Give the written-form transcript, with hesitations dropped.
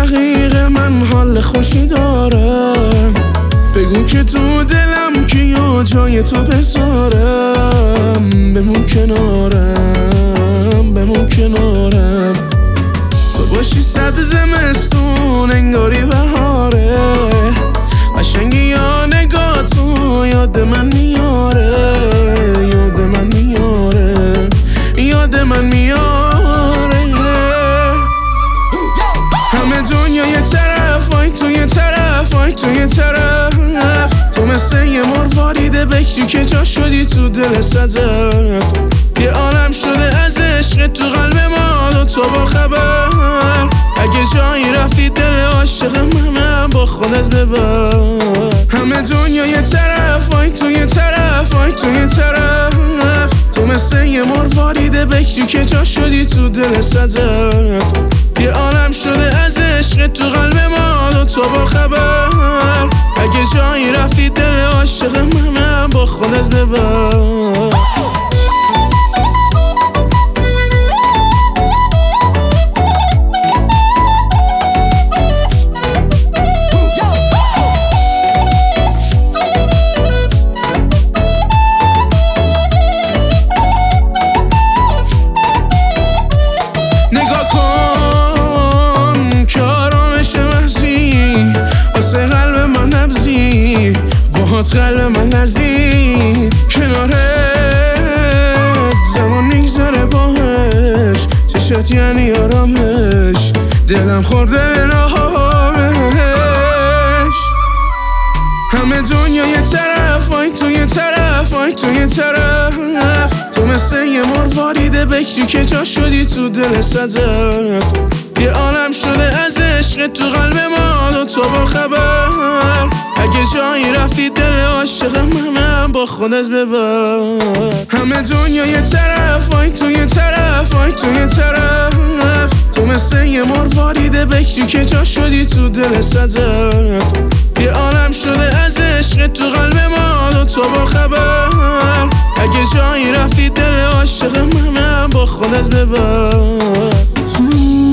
دقیقه من حال خوشی دارم، بگو که تو دلم کیو جای تو بذارم. بمون کنارم، بمون کنارم، تو باشی صد زمستون انگاری بهاره. قشنگی یا نگاه تو یاد من میاره، یاد من میاره، یاد من میاره. همه دنیا یه طرف، آی تو یه طرف، آی تو یه طرف. تو مثل یه مرواریده بکری که جا شدی تو دل صدف. یه عالم شده از عشق تو قلب ما، تو با خبر. اگه جایی رفتی دل عاشق من با خودت ببر. همه دنیا یه طرف، آی تو یه طرف، آی تو یه طرف. تو مثل یه مرواریده بکری که جا شدی تو دل صدف. یه عالم شده از عشق تو قلب ما، تو با خبر. اگه جایی رفتی دل عاشق من با خودت ببر. نگاه کن که آرامش محضی واسه قلب من نبزی، باهات قلب من لرزید. کنارت زمان میگذره باهش، چشات یعنی آرامش، دلم خورده به نامش. همه دنیا یه طرف، آی تو یه طرف، آی تو یه طرف. تو مثل یه مرواریده بکری که جا شدی تو دل صدف. یه عالم شده از عشق تو قلب ما، تو با خبر. اگه جایی رفتی دل عاشق من با خودت ببر. همه دنیا یه طرف، آی تو یه طرف، آی تو یه طرف. تو مثل یه مرواریده بکری که جا شدی تو دل صدف. یه عالم شده از عشق تو قلب ما، تو با خبر. اگه جایی رفتی دل عاشق من با خودت ببر.